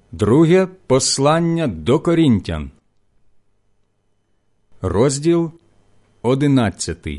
Друге послання до Корінтян, розділ 11.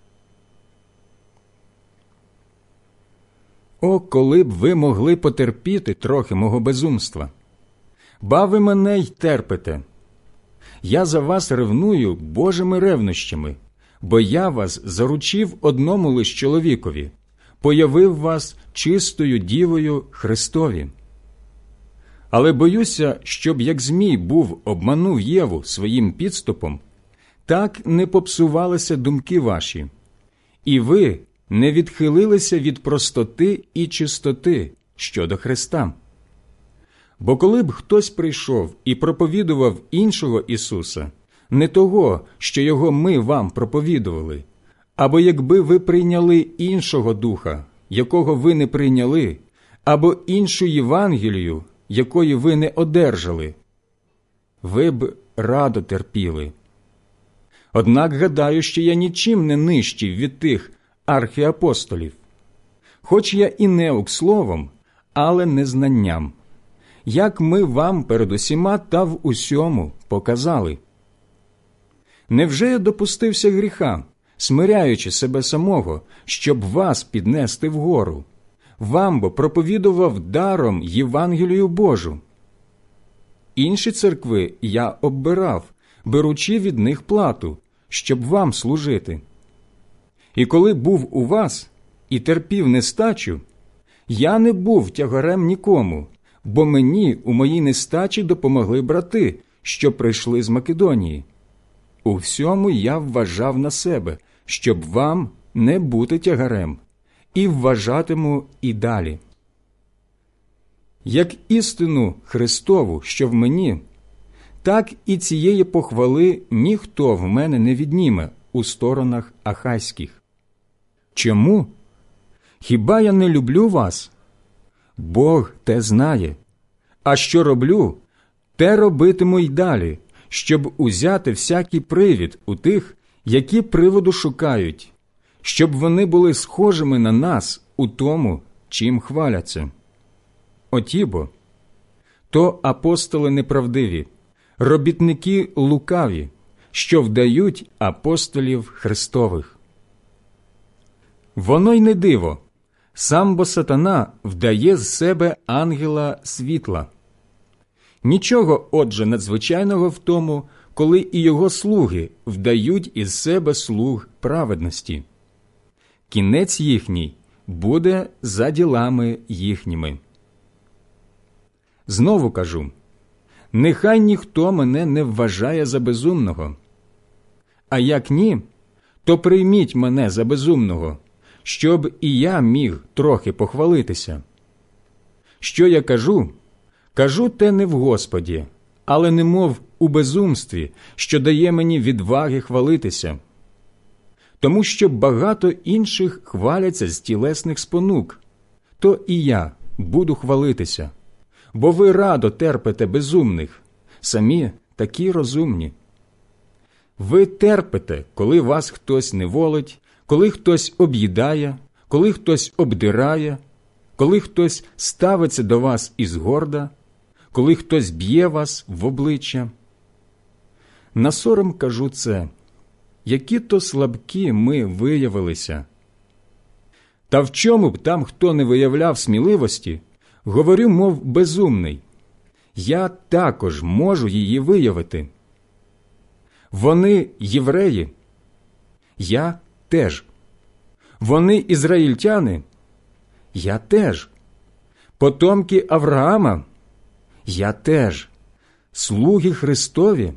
О, коли б ви могли потерпіти трохи мого безумства! Ба ви мене й терпите. Я за вас ревную Божими ревнощами, бо я вас заручив одному лиш чоловікові, появив вас чистою дівою Христові. Але боюся, щоб як Змій обманув Єву своїм підступом, так не попсувалися думки ваші, і ви не відхилилися від простоти і чистоти щодо Христа. Бо коли б хтось прийшов і проповідував іншого Ісуса, не того, що його ми вам проповідували, або якби ви прийняли іншого духа, якого ви не прийняли, або іншу Євангелію, якої ви не одержали, ви б радо терпіли. Однак гадаю, що я нічим не нижчий від тих архіапостолів, хоч я і неук словом, але не знанням, як ми вам перед усіма та в усьому показали. Невже я допустився гріха, смиряючи себе самого, щоб вас піднести вгору? Вам бо проповідував даром Євангелію Божу. Інші церкви я оббирав, беручи від них плату, щоб вам служити. І коли був у вас і терпів нестачу, я не був тягарем нікому, бо мені у моїй нестачі допомогли брати, що прийшли з Македонії. У всьому я вважав на себе, щоб вам не бути тягарем, і вважатиму і далі. Як істину Христову, що в мені, так і цієї похвали ніхто в мене не відніме у сторонах ахайських. Чому? Хіба я не люблю вас? Бог те знає. А що роблю, те робитиму й далі, щоб узяти всякий привід у тих, які приводу шукають, щоб вони були схожими на нас у тому, чим хваляться. Отібо, то апостоли неправдиві, робітники лукаві, що вдають апостолів Христових. Воно й не диво, сам бо сатана вдає з себе ангела світла. Нічого, отже, надзвичайного в тому, коли і його слуги вдають із себе слуг праведності. Кінець їхній буде за ділами їхніми. Знову кажу, нехай ніхто мене не вважає за безумного. А як ні, то прийміть мене за безумного, щоб і я міг трохи похвалитися. Що я кажу? Кажу те не в Господі, але немов у безумстві, що дає мені відваги хвалитися. Тому що багато інших хваляться з тілесних спонук, то і я буду хвалитися. Бо ви радо терпите безумних, самі такі розумні. Ви терпите, коли вас хтось неволить, коли хтось об'їдає, коли хтось обдирає, коли хтось ставиться до вас із горда, коли хтось б'є вас в обличчя. На сором кажу це, які то слабкі ми виявилися. Та в чому б там хто не виявляв сміливості, говорю, мов безумний, я також можу її виявити. Вони євреї, я теж. Вони ізраїльтяни, я теж. Потомки Авраама, я теж. Слуги Христові,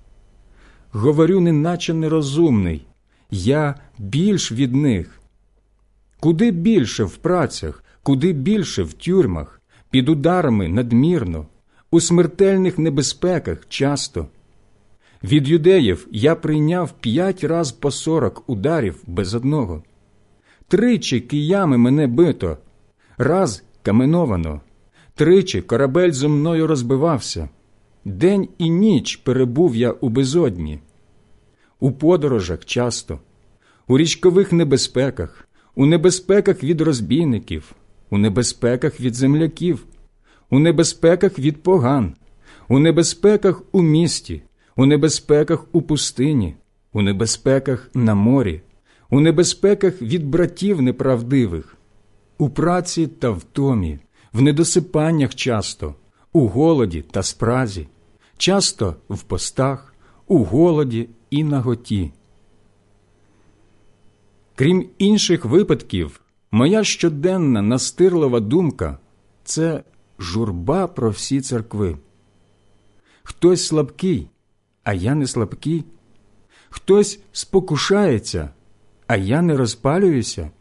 говорю, неначе нерозумний, я більш від них. Куди більше в працях, куди більше в тюрмах, під ударами надмірно, у смертельних небезпеках часто. Від юдеїв я прийняв 5 раз по 40 ударів без одного. 3 киями мене бито, раз каменовано, 3 корабель зо мною розбивався. День і ніч перебув я у безодні. У подорожах часто, у річкових небезпеках, у небезпеках від розбійників, у небезпеках від земляків, у небезпеках від поган, у небезпеках у місті, у небезпеках у пустині, у небезпеках на морі, у небезпеках від братів неправдивих, у праці та втомі, в недосипаннях часто, у голоді та спразі, часто в постах, у голоді і наготі. Крім інших випадків, моя щоденна настирлива думка – це журба про всі церкви. Хтось слабкий, а я не слабкий. Хтось спокушається, а я не розпалююся.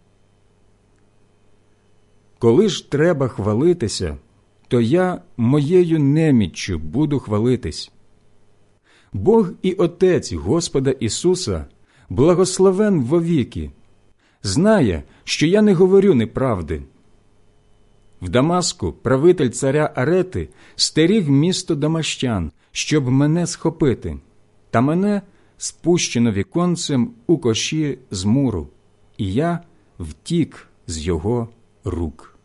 Коли ж треба хвалитися, то я моєю неміччю буду хвалитись. Бог і Отець Господа Ісуса, благословен вовіки, знає, що я не говорю неправди. В Дамаску правитель царя Арети стеріг місто Дамащан, щоб мене схопити, та мене спущено віконцем у коші з муру, і я втік з його рук.